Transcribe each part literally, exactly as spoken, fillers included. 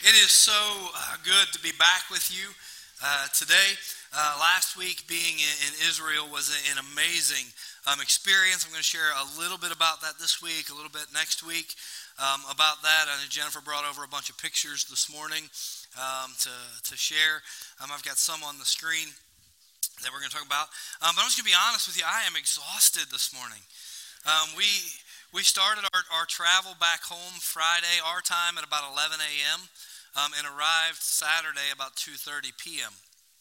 It is so uh, good to be back with you uh, today. Uh, last week being in, in Israel was a, an amazing um, experience. I'm going to share a little bit about that this week, a little bit next week um, about that. I know Jennifer brought over a bunch of pictures this morning um, to, to share. Um, I've got some on the screen that we're going to talk about. Um, but I'm just going to be honest with you, I am exhausted this morning. Um, we we started our, our travel back home Friday, our time, at about eleven a.m., um, and arrived Saturday about two thirty p.m.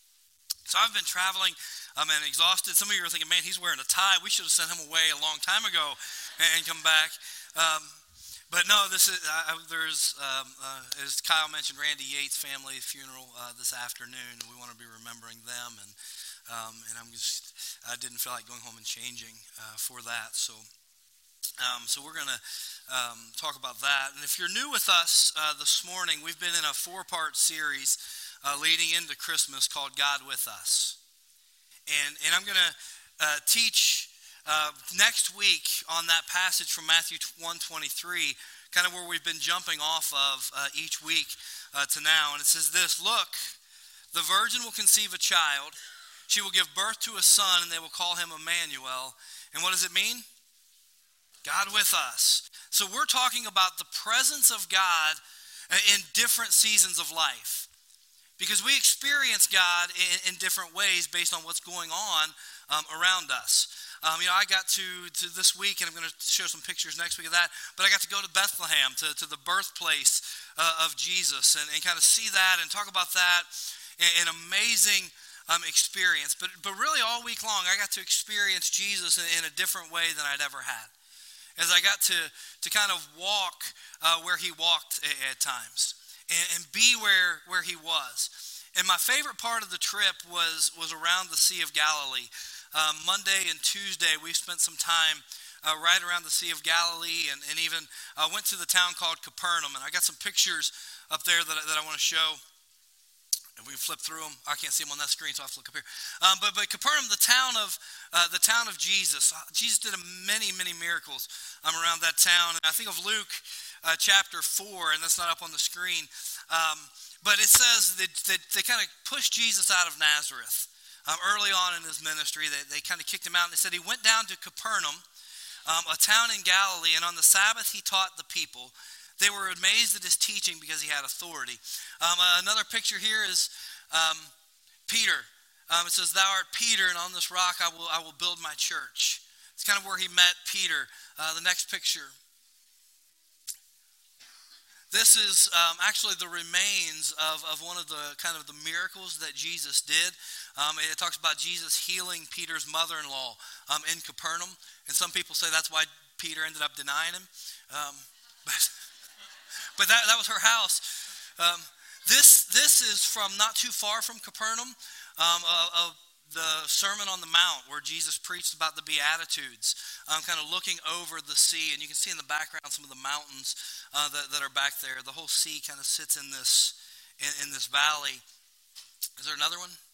So I've been traveling um, and exhausted. Some of you are thinking, man, he's wearing a tie. We should have sent him away a long time ago and, and come back. Um, but no, this is uh, there's, um, uh, as Kyle mentioned, Randy Yates' family funeral uh, this afternoon, and we want to be remembering them. And um, and I'm just, I didn't feel like going home and changing uh, for that. So. Um, so we're going to um, talk about that. And if you're new with us uh, this morning, we've been in a four-part series uh, leading into Christmas called God With Us. And, and I'm going to uh, teach uh, next week on that passage from Matthew one twenty-three, kind of where we've been jumping off of uh, each week uh, to now. And it says this: "Look, the virgin will conceive a child. She will give birth to a son, and they will call him Emmanuel." And what does it mean? God with us. So we're talking about the presence of God in different seasons of life. Because we experience God in, in different ways based on what's going on um, around us. Um, you know, I got to, to this week, and I'm going to show some pictures next week of that, but I got to go to Bethlehem, to, to the birthplace uh, of Jesus, and, and kind of see that and talk about that. An amazing um, experience. But, but really all week long, I got to experience Jesus in, in a different way than I'd ever had. As I got to, to kind of walk uh, where he walked at, at times and, and be where, where he was. And my favorite part of the trip was, was around the Sea of Galilee. Um, Monday and Tuesday, we spent some time uh, right around the Sea of Galilee and, and even uh, went to the town called Capernaum. And I got some pictures up there that, that I want to show. If we flip through them, I can't see them on that screen, so I have to look up here. Um, but but Capernaum, the town of uh, the town of Jesus, Jesus did many many miracles um, around that town. And I think of Luke uh, chapter four, and that's not up on the screen. Um, but it says that, that they kind of pushed Jesus out of Nazareth um, early on in his ministry. They they kind of kicked him out, and they said he went down to Capernaum, um, a town in Galilee, and on the Sabbath he taught the people. They were amazed at his teaching because he had authority. Um, uh, another picture here is um, Peter. Um, it says, "Thou art Peter, and on this rock I will I will build my church." It's kind of where he met Peter. Uh, the next picture. This is um, actually the remains of, of one of the kind of the miracles that Jesus did. Um, it talks about Jesus healing Peter's mother-in-law um, in Capernaum. And some people say that's why Peter ended up denying him. Um, but But that, that was her house. Um, this this is from not too far from Capernaum, um, of, of the Sermon on the Mount, where Jesus preached about the Beatitudes, um, kind of looking over the sea. And you can see in the background some of the mountains uh, that, that are back there. The whole sea kind of sits in this in, in this valley. Is there another one?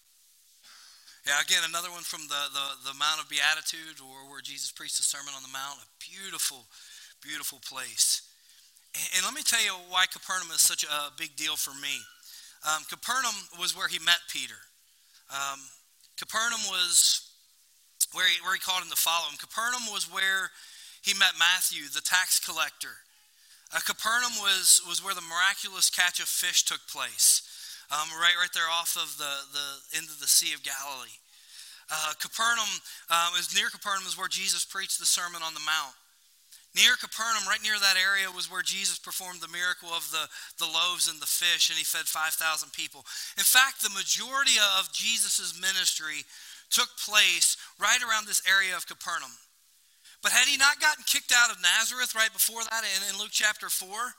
Yeah, again, another one from the, the, the Mount of Beatitudes, or where Jesus preached the Sermon on the Mount. A beautiful, beautiful place. And let me tell you why Capernaum is such a big deal for me. Um, Capernaum was where he met Peter. Um, Capernaum was where he, where he called him to follow him. Capernaum was where he met Matthew, the tax collector. Uh, Capernaum was, was where the miraculous catch of fish took place, um, right right there off of the, the end of the Sea of Galilee. Uh, Capernaum, um, is near Capernaum is where Jesus preached the Sermon on the Mount. Near Capernaum, right near that area, was where Jesus performed the miracle of the, the loaves and the fish, and he fed five thousand people. In fact, the majority of Jesus' ministry took place right around this area of Capernaum. But had he not gotten kicked out of Nazareth right before that in, in Luke chapter four,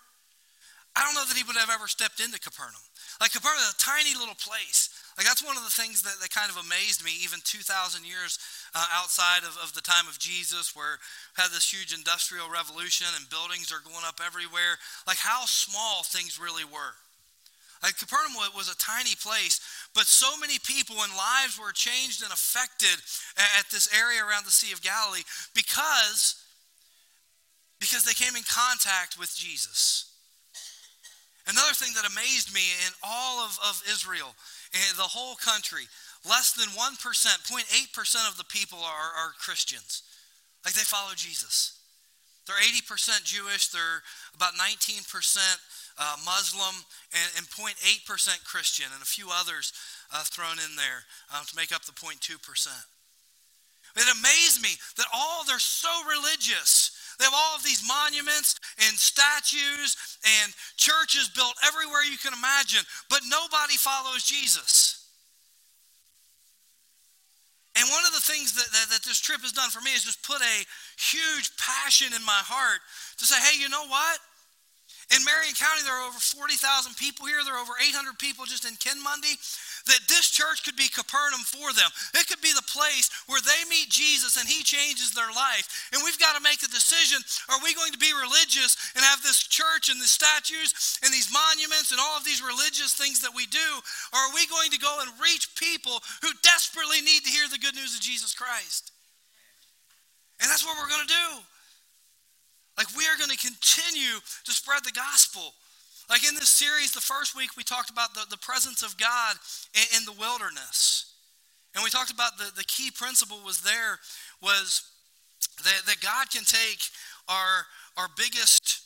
I don't know that he would have ever stepped into Capernaum. Like, Capernaum is a tiny little place. Like, that's one of the things that, that kind of amazed me, even two thousand years uh, outside of, of the time of Jesus, where we had this huge industrial revolution and buildings are going up everywhere. Like, how small things really were. Like, Capernaum was a tiny place, but so many people and lives were changed and affected at, at this area around the Sea of Galilee because, because they came in contact with Jesus. Another thing that amazed me in all of, of Israel, in the whole country, less than one percent, zero point eight percent of the people are, are Christians. Like they follow Jesus. They're eighty percent Jewish, they're about nineteen percent uh, Muslim, and, and zero point eight percent Christian, and a few others uh, thrown in there um, to make up the zero point two percent. It amazed me that all, they're so religious. They have all of these monuments and statues and churches built everywhere you can imagine, but nobody follows Jesus. And one of the things that, that, that this trip has done for me is just put a huge passion in my heart to say, hey, you know what? In Marion County, there are over forty thousand people here. There are over eight hundred people just in Kinmundy. That this church could be Capernaum for them. It could be the place where they meet Jesus and he changes their life. And we've got to make the decision, are we going to be religious and have this church and the statues and these monuments and all of these religious things that we do? Or are we going to go and reach people who desperately need to hear the good news of Jesus Christ? And that's what we're going to do. Like, we are going to continue to spread the gospel. Like in this series, the first week, we talked about the, the presence of God in, in the wilderness. And we talked about the, the key principle was there was that, that God can take our, our biggest,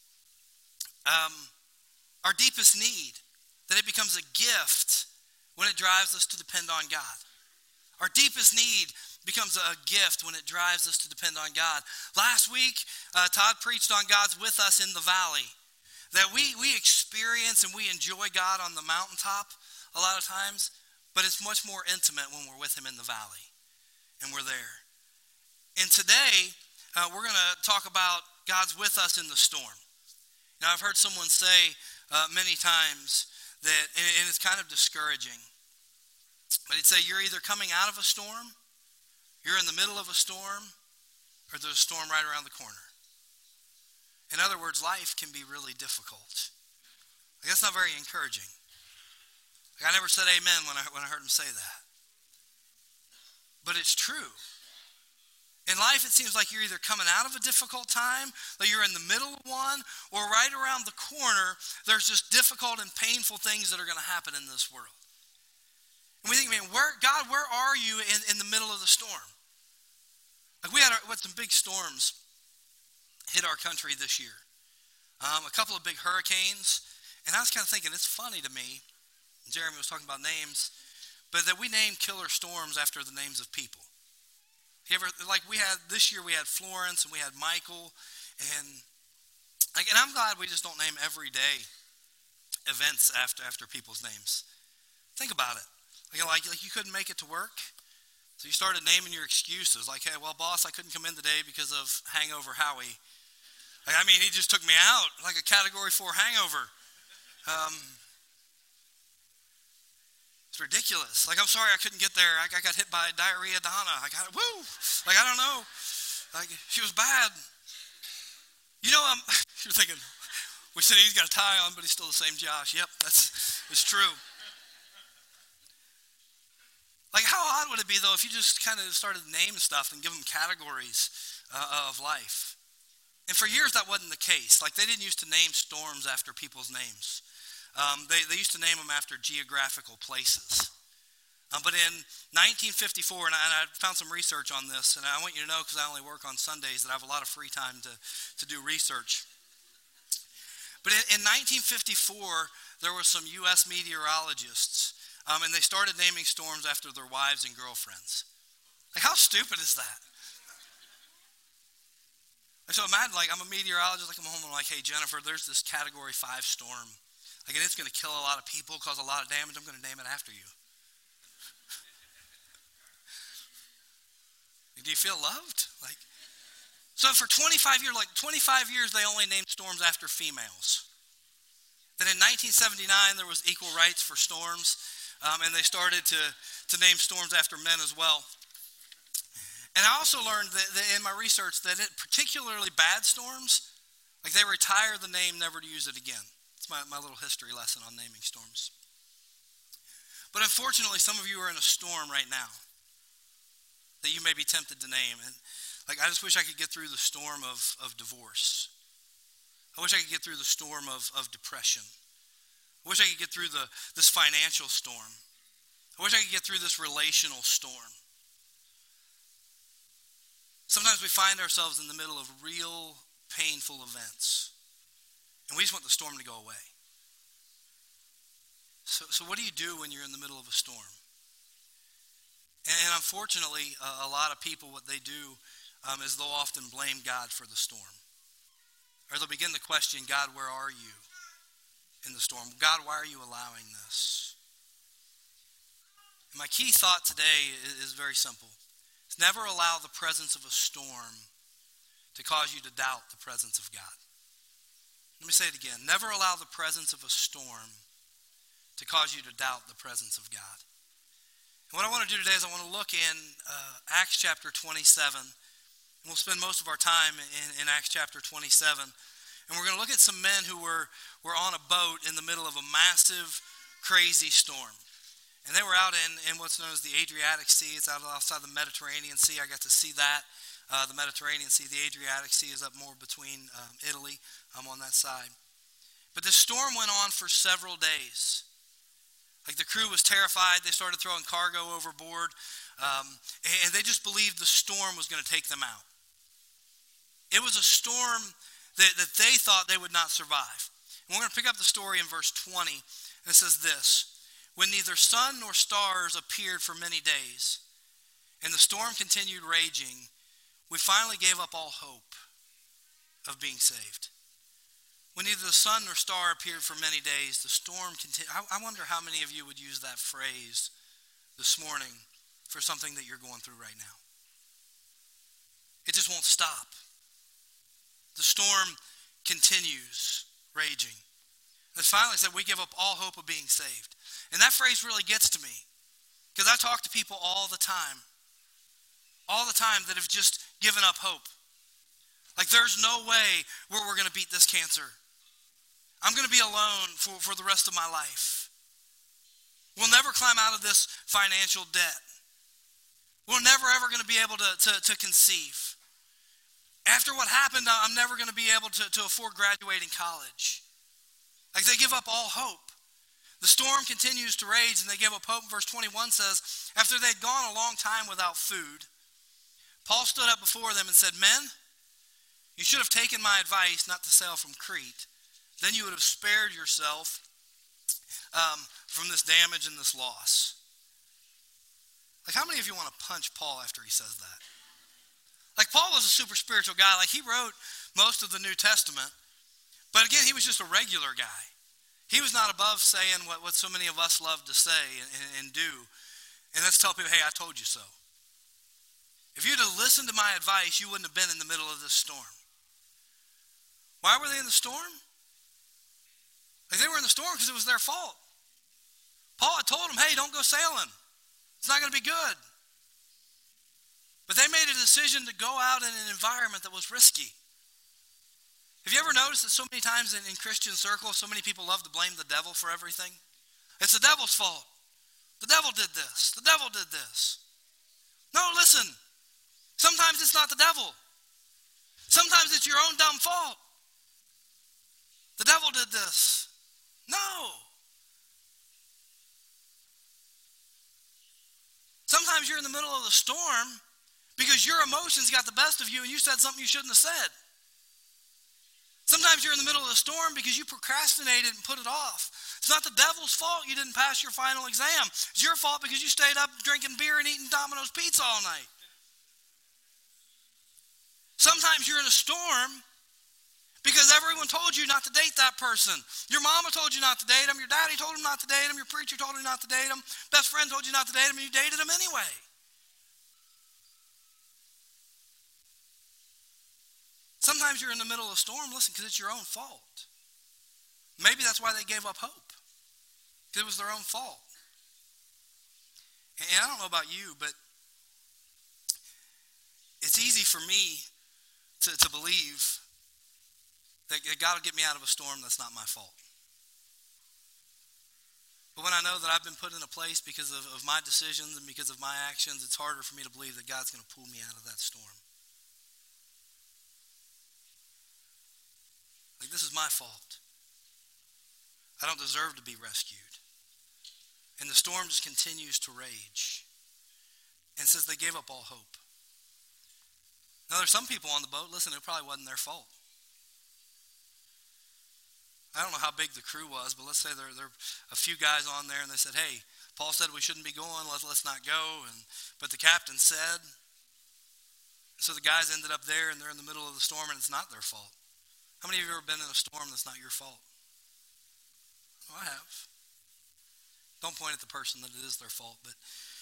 um, our deepest need, that it becomes a gift when it drives us to depend on God. Our deepest need becomes a gift when it drives us to depend on God. Last week, uh, Todd preached on God's with us in the valley. That we, we experience and we enjoy God on the mountaintop a lot of times, but it's much more intimate when we're with him in the valley and we're there. And today, uh, we're going to talk about God's with us in the storm. Now, I've heard someone say uh, many times that, and, and it's kind of discouraging, but he'd say you're either coming out of a storm, you're in the middle of a storm, or there's a storm right around the corner. In other words, life can be really difficult. Like, that's not very encouraging. Like, I never said amen when I, when I heard him say that. But it's true. In life, it seems like you're either coming out of a difficult time, that you're in the middle of one, or right around the corner, there's just difficult and painful things that are going to happen in this world. And we think, man, where, God, where are you in, in the middle of the storm? Like, we had our, what, some big storms hit our country this year. Um, a couple of big hurricanes. And I was kind of thinking, it's funny to me, Jeremy was talking about names, but that we name killer storms after the names of people. You ever, like we had, this year we had Florence and we had Michael. And, like, and I'm glad we just don't name everyday events after, after people's names. Think about it. Like, like, like you couldn't make it to work. So you started naming your excuses. Like, hey, well, boss, I couldn't come in today because of hangover Howie. Like, I mean, he just took me out like a category four hangover. Um, it's ridiculous. Like, I'm sorry I couldn't get there. I, I got hit by diarrhea Donna. I got, woo! Like, I don't know. Like, she was bad. You know, um, you're thinking, we said he's got a tie on, but he's still the same Josh. Yep, that's it's true. Like, how odd would it be, though, if you just kind of started naming stuff and give them categories uh, of life? And for years, that wasn't the case. Like, they didn't used to name storms after people's names. Um, they, they used to name them after geographical places. Um, but in nineteen fifty-four, and I, and I found some research on this, and I want you to know, because I only work on Sundays, that I have a lot of free time to, to do research. But in, in nineteen fifty-four, there were some U S meteorologists, um, and they started naming storms after their wives and girlfriends. Like, how stupid is that? So imagine, like, I'm a meteorologist, like, I'm home and I'm like, hey, Jennifer, there's this category five storm. Like, and it's going to kill a lot of people, cause a lot of damage. I'm going to name it after you. Do you feel loved? Like, so for twenty-five years, like twenty-five years, they only named storms after females. Then in nineteen seventy-nine, there was equal rights for storms, um, and they started to, to name storms after men as well. And I also learned that, that in my research that it, particularly bad storms, like they retire the name never to use it again. It's my, my little history lesson on naming storms. But unfortunately, some of you are in a storm right now that you may be tempted to name. And like, I just wish I could get through the storm of, of divorce. I wish I could get through the storm of, of depression. wish I could get through the this financial storm. I wish I could get through this relational storm. Sometimes we find ourselves in the middle of real painful events, and we just want the storm to go away. So, so what do you do when you're in the middle of a storm? And unfortunately, a, a lot of people, what they do um, is they'll often blame God for the storm. Or they'll begin to question, God, where are you in the storm? God, why are you allowing this? And my key thought today is, is very simple. It's never allow the presence of a storm to cause you to doubt the presence of God. Let me say it again. Never allow the presence of a storm to cause you to doubt the presence of God. And what I want to do today is I want to look in uh, Acts chapter twenty-seven. And we'll spend most of our time in, in Acts chapter twenty-seven. And we're going to look at some men who were, were on a boat in the middle of a massive, crazy storm. And they were out in, in what's known as the Adriatic Sea. It's out outside the Mediterranean Sea. I got to see that. Uh, the Mediterranean Sea, the Adriatic Sea is up more between um, Italy. I'm on that side. But the storm went on for several days. Like the crew was terrified. They started throwing cargo overboard. Um, and they just believed the storm was going to take them out. It was a storm that, that they thought they would not survive. And we're going to pick up the story in verse twenty. And it says this. When neither sun nor stars appeared for many days, and the storm continued raging, we finally gave up all hope of being saved. When neither the sun nor star appeared for many days, the storm continued. I, I wonder how many of you would use that phrase this morning for something that you're going through right now. It just won't stop. The storm continues raging. And finally said, we give up all hope of being saved. And that phrase really gets to me, because I talk to people all the time, all the time that have just given up hope. Like there's no way where we're going to beat this cancer. I'm going to be alone for, for the rest of my life. We'll never climb out of this financial debt. We're never ever going to be able to, to, to conceive. After what happened, I'm never going to be able to, to afford graduating college. Like they give up all hope. The storm continues to rage and they give up hope. Verse twenty-one says, after they'd gone a long time without food, Paul stood up before them and said, men, you should have taken my advice not to sail from Crete. Then you would have spared yourself um, from this damage and this loss. Like, how many of you want to punch Paul after he says that? Like, Paul was a super spiritual guy. Like, he wrote most of the New Testament. But again, he was just a regular guy. He was not above saying what, what so many of us love to say and, and, and do. And that's tell people, hey, I told you so. If you'd have listened to my advice, you wouldn't have been in the middle of this storm. Why were they in the storm? Like they were in the storm because it was their fault. Paul had told them, hey, don't go sailing. It's not going to be good. But they made a decision to go out in an environment that was risky. Have you ever noticed that so many times in, in Christian circles, so many people love to blame the devil for everything? It's the devil's fault. The devil did this. The devil did this. No, listen. Sometimes it's not the devil. Sometimes it's your own dumb fault. The devil did this. No. Sometimes you're in the middle of the storm because your emotions got the best of you and you said something you shouldn't have said. Sometimes you're in the middle of the storm because you procrastinated and put it off. It's not the devil's fault you didn't pass your final exam. It's your fault because you stayed up drinking beer and eating Domino's pizza all night. Sometimes you're in a storm because everyone told you not to date that person. Your mama told you not to date him. Your daddy told him not to date him. Your preacher told you not to date him. Best friend told you not to date him, and you dated him anyway. Sometimes you're in the middle of a storm, listen, because it's your own fault. Maybe that's why they gave up hope. Because it was their own fault. And I don't know about you, but it's easy for me to, to believe that God will get me out of a storm that's not my fault. But when I know that I've been put in a place because of, of my decisions and because of my actions, it's harder for me to believe that God's going to pull me out of that storm. Like, this is my fault. I don't deserve to be rescued. And the storm just continues to rage. And says they gave up all hope. Now there's some people on the boat, listen, it probably wasn't their fault. I don't know how big the crew was, but let's say there, there are a few guys on there and they said, hey, Paul said we shouldn't be going, let's, let's not go. And but the captain said, so the guys ended up there and they're in the middle of the storm and it's not their fault. How many of you have ever been in a storm that's not your fault? Oh, I have. Don't point at the person that it is their fault, but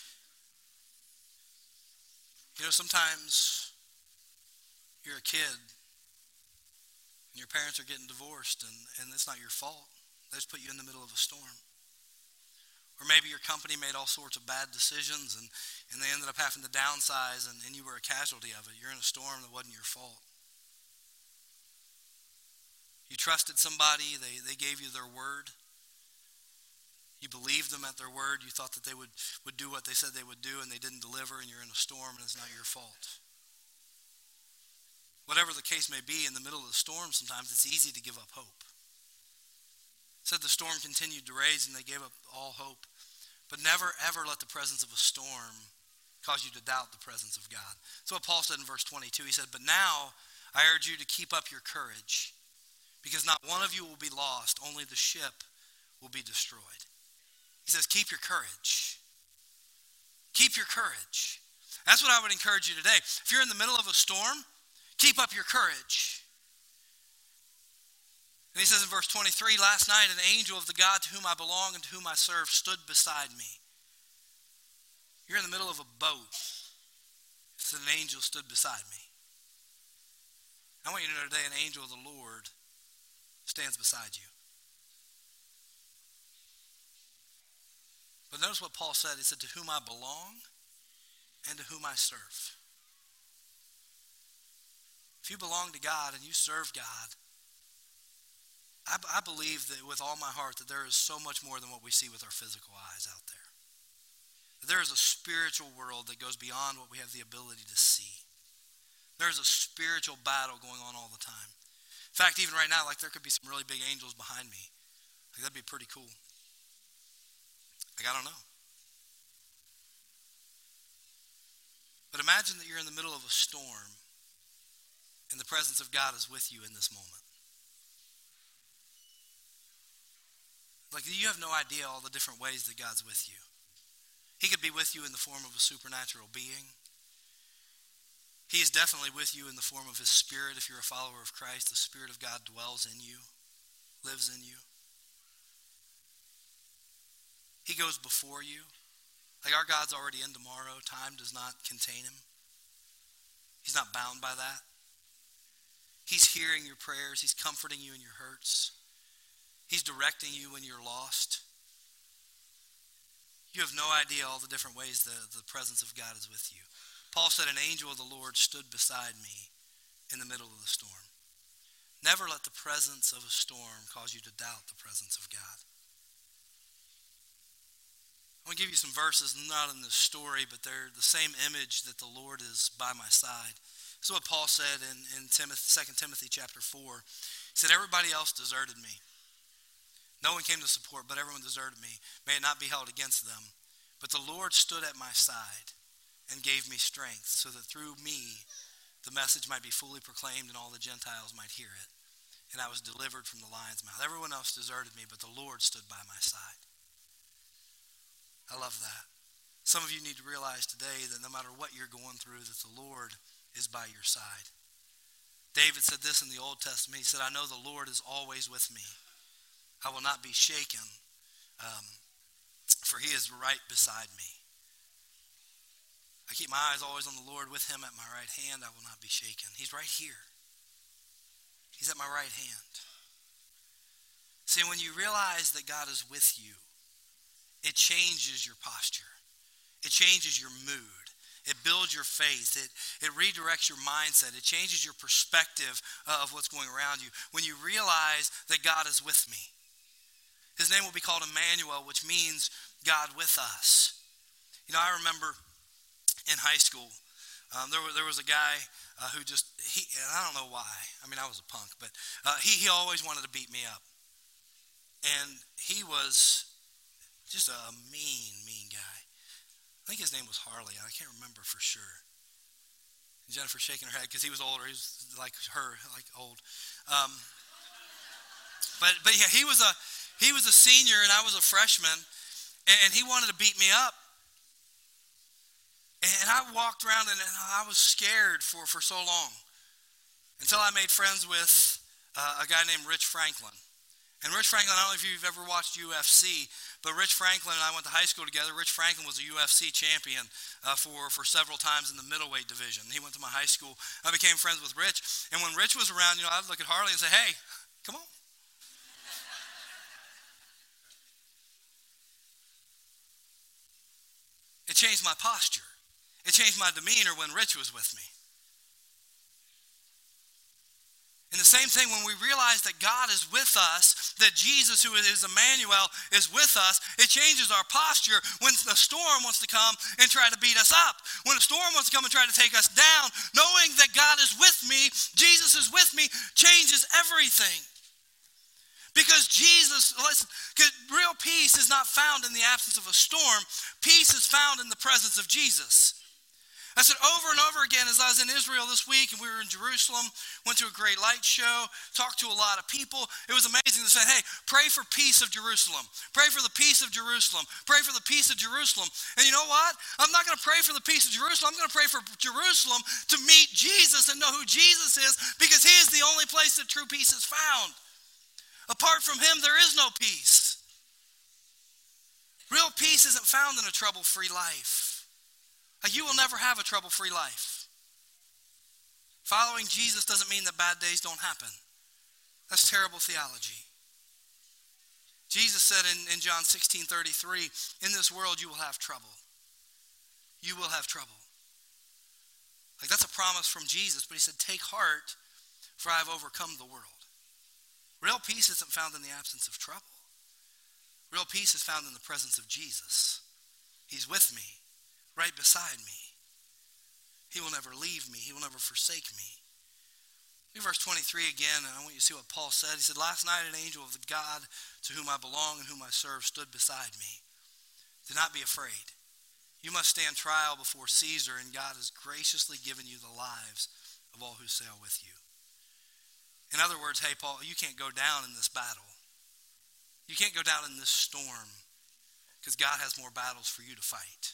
you know, sometimes you're a kid and your parents are getting divorced and, and it's not your fault. They just put you in the middle of a storm. Or maybe your company made all sorts of bad decisions and, and they ended up having to downsize and, and you were a casualty of it. You're in a storm that wasn't your fault. You trusted somebody, they, they gave you their word. You believed them at their word. You thought that they would, would do what they said they would do and they didn't deliver and you're in a storm and it's not your fault. Whatever the case may be, in the middle of the storm sometimes it's easy to give up hope. It said the storm continued to rage and they gave up all hope. But never ever let the presence of a storm cause you to doubt the presence of God. That's what Paul said in verse twenty-two. He said, but now I urge you to keep up your courage because not one of you will be lost, only the ship will be destroyed. He says, keep your courage. Keep your courage. That's what I would encourage you today. If you're in the middle of a storm, keep up your courage. And he says in verse twenty-three, last night an angel of the God to whom I belong and to whom I serve stood beside me. You're in the middle of a boat. It said an angel stood beside me. I want you to know today an angel of the Lord stands beside you. But notice what Paul said. He said, to whom I belong and to whom I serve. If you belong to God and you serve God, I, I believe that with all my heart that there is so much more than what we see with our physical eyes out there. That there is a spiritual world that goes beyond what we have the ability to see. There's a spiritual battle going on all the time. In fact, even right now, like there could be some really big angels behind me. Like that'd be pretty cool. Like, I don't know. But imagine that you're in the middle of a storm and the presence of God is with you in this moment. Like you have no idea all the different ways that God's with you. He could be with you in the form of a supernatural being. He is definitely with you in the form of his Spirit. If you're a follower of Christ, the Spirit of God dwells in you, lives in you. He goes before you. Like our God's already in tomorrow. Time does not contain him. He's not bound by that. He's hearing your prayers. He's comforting you in your hurts. He's directing you when you're lost. You have no idea all the different ways the, the presence of God is with you. Paul said, an angel of the Lord stood beside me in the middle of the storm. Never let the presence of a storm cause you to doubt the presence of God. I'm going to give you some verses, not in this story, but they're the same image that the Lord is by my side. This is what Paul said in, in Timothy, Second Timothy chapter four. He said, everybody else deserted me. No one came to support, but everyone deserted me. May it not be held against them. But the Lord stood at my side and gave me strength so that through me the message might be fully proclaimed and all the Gentiles might hear it. And I was delivered from the lion's mouth. Everyone else deserted me, but the Lord stood by my side. I love that. Some of you need to realize today that no matter what you're going through, that the Lord is by your side. David said this in the Old Testament. He said, I know the Lord is always with me. I will not be shaken, um, for he is right beside me. I keep my eyes always on the Lord. With him at my right hand, I will not be shaken. He's right here. He's at my right hand. See, when you realize that God is with you, it changes your posture. It changes your mood. It builds your faith. It, it redirects your mindset. It changes your perspective of what's going around you. When you realize that God is with me. His name will be called Emmanuel, which means God with us. You know, I remember in high school, um, there, was, there was a guy uh, who just, he, and I don't know why. I mean, I was a punk, but uh, he, he always wanted to beat me up. And he was just a mean, mean guy. I think his name was Harley. I can't remember for sure. Jennifer's shaking her head because he was older. He was like her, like old. Um, but but yeah, he was a he was a senior and I was a freshman, and he wanted to beat me up. And I walked around and I was scared for, for so long until I made friends with uh, a guy named Rich Franklin. And Rich Franklin, I don't know if you've ever watched U F C, but Rich Franklin and I went to high school together. Rich Franklin was a U F C champion uh, for, for several times in the middleweight division. He went to my high school. I became friends with Rich. And when Rich was around, you know, I'd look at Harley and say, hey, come on. It changed my posture. It changed my demeanor when Rich was with me. And the same thing when we realize that God is with us, that Jesus, who is Emmanuel, is with us, it changes our posture when the storm wants to come and try to beat us up. When a storm wants to come and try to take us down, knowing that God is with me, Jesus is with me, changes everything. Because Jesus, listen, real peace is not found in the absence of a storm. Peace is found in the presence of Jesus. I said over and over again as I was in Israel this week and we were in Jerusalem, went to a great light show, talked to a lot of people. It was amazing to say, hey, pray for peace of Jerusalem. Pray for the peace of Jerusalem. Pray for the peace of Jerusalem. And you know what? I'm not going to pray for the peace of Jerusalem. I'm going to pray for Jerusalem to meet Jesus and know who Jesus is, because he is the only place that true peace is found. Apart from him, there is no peace. Real peace isn't found in a trouble-free life. Like, you will never have a trouble-free life. Following Jesus doesn't mean that bad days don't happen. That's terrible theology. Jesus said in, in John sixteen thirty-three, in this world you will have trouble. You will have trouble. Like, that's a promise from Jesus, but he said, take heart, for I have overcome the world. Real peace isn't found in the absence of trouble. Real peace is found in the presence of Jesus. He's with me. Right beside me. He will never leave me. He will never forsake me. Read verse twenty-three again, and I want you to see what Paul said. He said, last night an angel of the God to whom I belong and whom I serve stood beside me. Do not be afraid. You must stand trial before Caesar, and God has graciously given you the lives of all who sail with you. In other words, hey, Paul, you can't go down in this battle. You can't go down in this storm, because God has more battles for you to fight.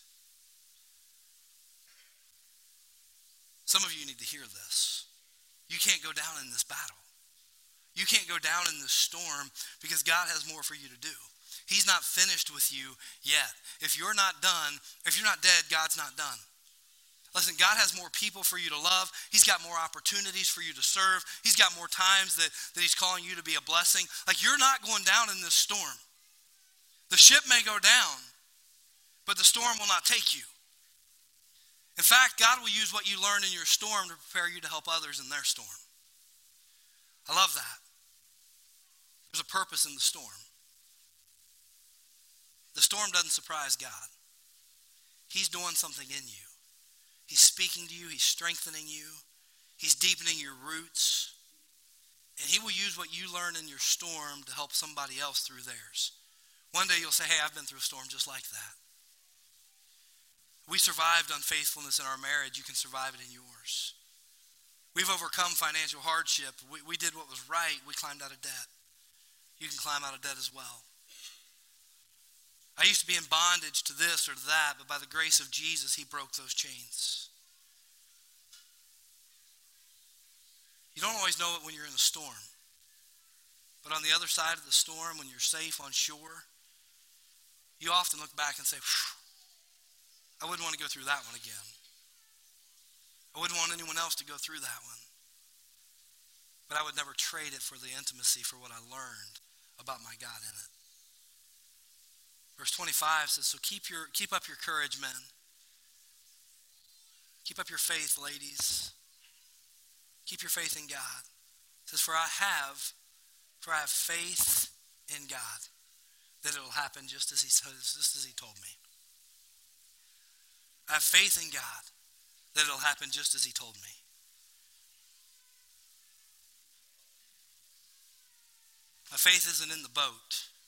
Some of you need to hear this. You can't go down in this battle. You can't go down in this storm because God has more for you to do. He's not finished with you yet. If you're not done, if you're not dead, God's not done. Listen, God has more people for you to love. He's got more opportunities for you to serve. He's got more times that, that he's calling you to be a blessing. Like, you're not going down in this storm. The ship may go down, but the storm will not take you. In fact, God will use what you learn in your storm to prepare you to help others in their storm. I love that. There's a purpose in the storm. The storm doesn't surprise God. He's doing something in you. He's speaking to you. He's strengthening you. He's deepening your roots. And he will use what you learn in your storm to help somebody else through theirs. One day you'll say, hey, I've been through a storm just like that. We survived unfaithfulness in our marriage. You can survive it in yours. We've overcome financial hardship. We, we did what was right. We climbed out of debt. You can climb out of debt as well. I used to be in bondage to this or to that, but by the grace of Jesus, he broke those chains. You don't always know it when you're in the storm. But on the other side of the storm, when you're safe on shore, you often look back and say, I wouldn't want to go through that one again. I wouldn't want anyone else to go through that one. But I would never trade it for the intimacy, for what I learned about my God in it. Verse twenty-five says, so keep your keep up your courage, men. Keep up your faith, ladies. Keep your faith in God. It says, for I have, for I have faith in God that it will happen just as he just as he told me. I have faith in God that it'll happen just as he told me. My faith isn't in the boat.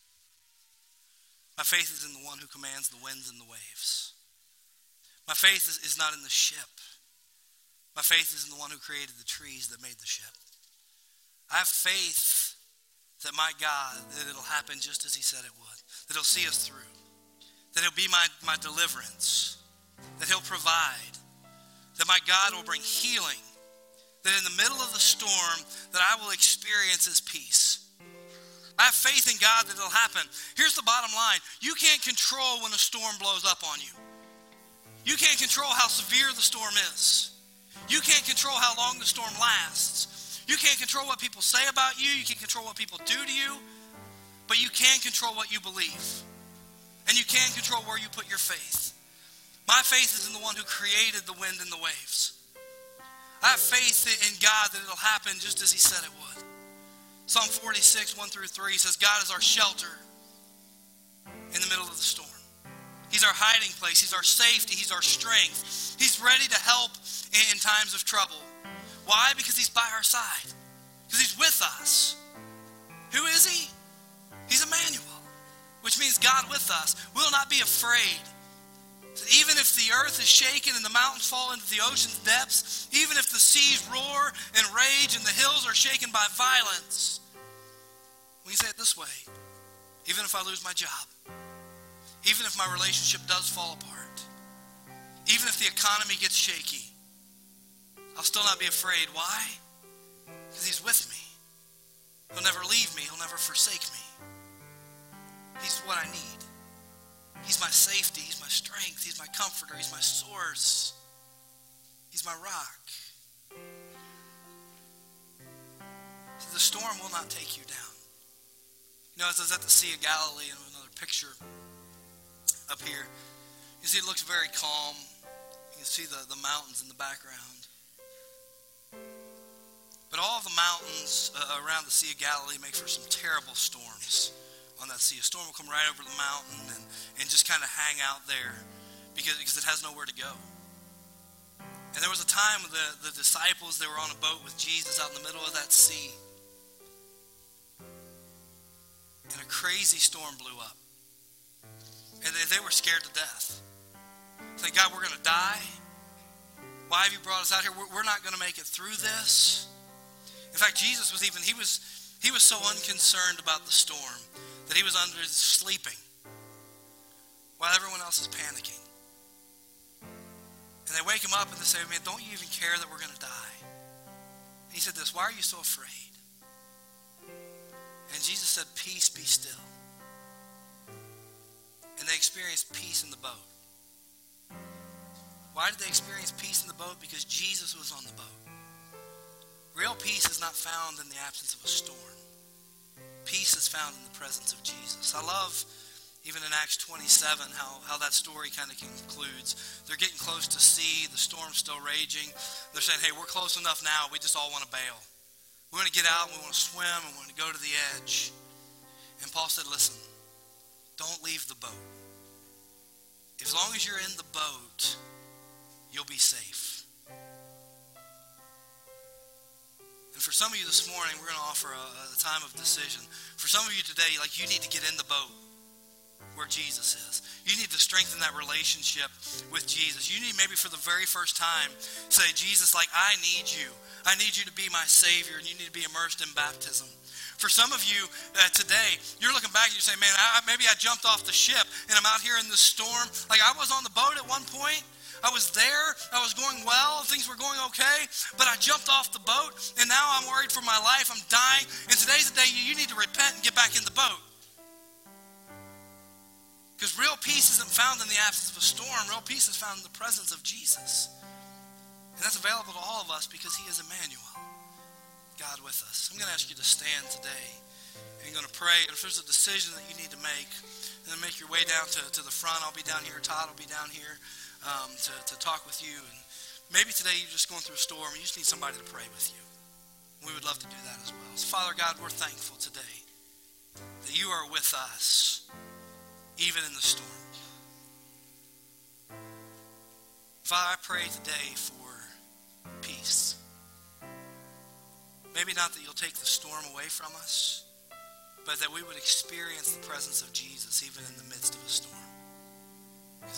My faith is in the one who commands the winds and the waves. My faith is, is not in the ship. My faith is in the one who created the trees that made the ship. I have faith that my God, that it'll happen just as he said it would. That he'll see us through. That he'll be my, my deliverance. That he'll provide. That my God will bring healing. That in the middle of the storm, that I will experience his peace. I have faith in God that it'll happen. Here's the bottom line. You can't control when a storm blows up on you. You can't control how severe the storm is. You can't control how long the storm lasts. You can't control what people say about you. You can't control what people do to you. But you can control what you believe. And you can control where you put your faith. My faith is in the one who created the wind and the waves. I have faith in God that it'll happen just as he said it would. Psalm forty-six, one through three says, God is our shelter in the middle of the storm. He's our hiding place. He's our safety. He's our strength. He's ready to help in times of trouble. Why? Because he's by our side. Because he's with us. Who is he? He's Emmanuel, which means God with us. We'll not be afraid. Even if the earth is shaken and the mountains fall into the ocean's depths, even if the seas roar and rage and the hills are shaken by violence, we can say it this way: even if I lose my job, even if my relationship does fall apart, even if the economy gets shaky, I'll still not be afraid. Why? Because he's with me. He'll never leave me. He'll never forsake me. He's what I need. He's my safety. He's my strength. He's my comforter. He's my source. He's my rock. So the storm will not take you down. You know, as I was at the Sea of Galilee, and another picture up here, you see it looks very calm. You can see the, the mountains in the background. But all of the mountains uh, around the Sea of Galilee make for some terrible storms. On that sea, a storm will come right over the mountain and, and just kind of hang out there because, because it has nowhere to go. And there was a time when the, the disciples, they were on a boat with Jesus out in the middle of that sea. And a crazy storm blew up. And they, they were scared to death. Saying, God, we're going to die. Why have you brought us out here? We're, we're not going to make it through this. In fact, Jesus was even, he was, he was so unconcerned about the storm that he was under sleeping while everyone else is panicking. And they wake him up and they say, man, don't you even care that we're going to die? And he said this, why are you so afraid? And Jesus said, peace, be still. And they experienced peace in the boat. Why did they experience peace in the boat? Because Jesus was on the boat. Real peace is not found in the absence of a storm. Peace is found in the presence of Jesus. I love, even in Acts twenty-seven, how, how that story kind of concludes. They're getting close to sea. The storm's still raging. They're saying, hey, we're close enough now. We just all want to bail. We want to get out. We want to swim. And we want to go to the edge. And Paul said, listen, don't leave the boat. As long as you're in the boat, you'll be safe. And for some of you this morning, we're going to offer a, a time of decision. For some of you today, like you need to get in the boat where Jesus is. You need to strengthen that relationship with Jesus. You need maybe for the very first time say, Jesus, like I need you. I need you to be my Savior, and you need to be immersed in baptism. For some of you uh, today, you're looking back and you say, man, I, maybe I jumped off the ship and I'm out here in the storm. Like I was on the boat at one point. I was there, I was going well, things were going okay, but I jumped off the boat, and now I'm worried for my life, I'm dying, and today's the day you need to repent and get back in the boat. Because real peace isn't found in the absence of a storm, real peace is found in the presence of Jesus. And that's available to all of us because he is Emmanuel, God with us. I'm going to ask you to stand today, and you're going to pray, and if there's a decision that you need to make, then make your way down to, to the front. I'll be down here, Todd will be down here. Um, to, to talk with you. And maybe today you're just going through a storm and you just need somebody to pray with you. We would love to do that as well. So Father God, we're thankful today that you are with us even in the storm. Father, I pray today for peace. Maybe not that you'll take the storm away from us, but that we would experience the presence of Jesus even in the midst of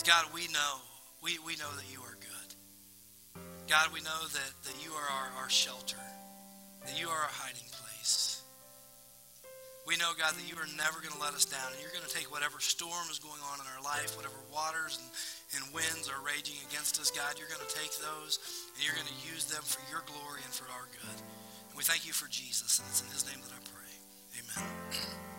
God, we know, we, we know that you are good. God, we know that, that you are our, our shelter, that you are our hiding place. We know, God, that you are never going to let us down, and you're going to take whatever storm is going on in our life, whatever waters and, and winds are raging against us, God, you're going to take those, and you're going to use them for your glory and for our good. And we thank you for Jesus, and it's in his name that I pray. Amen.